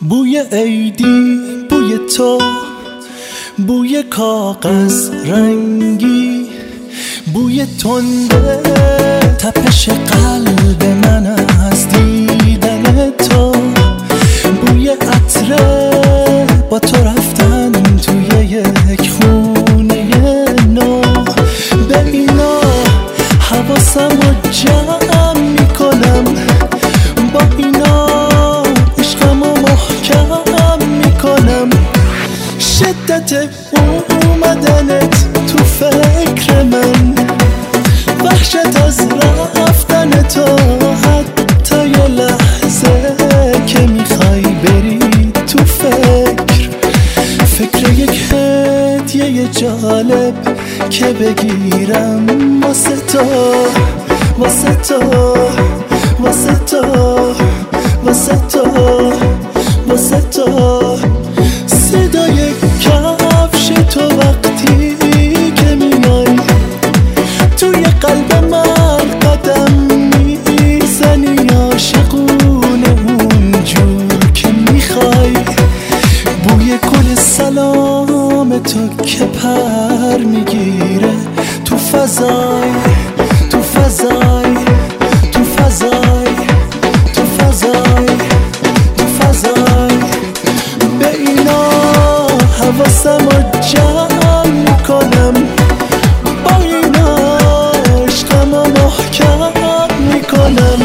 بوی عیدی، بوی تو، بوی کاغذ رنگی، بوی تنده تپش قلب من از دیدن تو، بوی عطره با تو رفتن توی یک خونه نو. به اینا حواسم رو جمع میکنم، با اینا عشقم رو محکم میکنم. شدت اومدنت تو فکر من، وحشت از رفتن تو، حتی یه لحظه که میخوای بری تو فکر یک هدیه جالب که بگیرم واسه تو، واسه تو، واسه تو، واسه تو، واسه تو. صدای کفش تو وقتی که میای توی قلب من قدم میزنی، عاشقونه اونجور که میخوای. بوی گل سلام تو که پر میگیره تو فضای، تو فضای، تو فضای، تو فضای، تو فضای. به اینا حواسم رو جمع میکنم، با اینا عشقم رو محکم میکنم.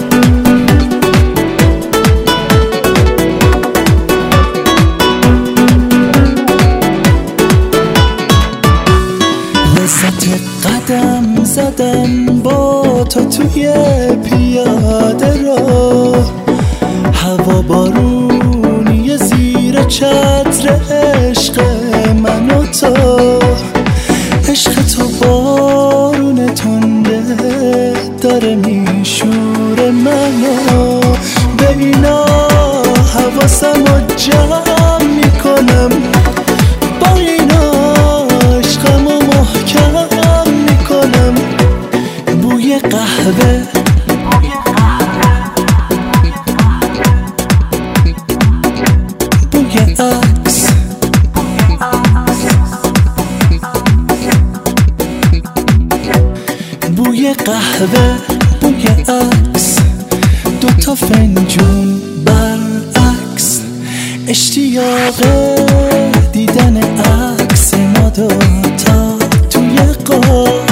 لذت قدم زدن با تو توی پیاده رو، هوا بارونی زیر چتر عشق من و تو. عشق تو بارون تنده داره میشوره منو. به اینا حواسم رو جمع میکنم، با اینا عشقم رو محکم میکنم. بوی قهوه، بوی عکس، بوی قهوه، بوی عکس، دوتا فنجون برعکس. اشتیاق دیدن عکس ما دوتا توی قاب.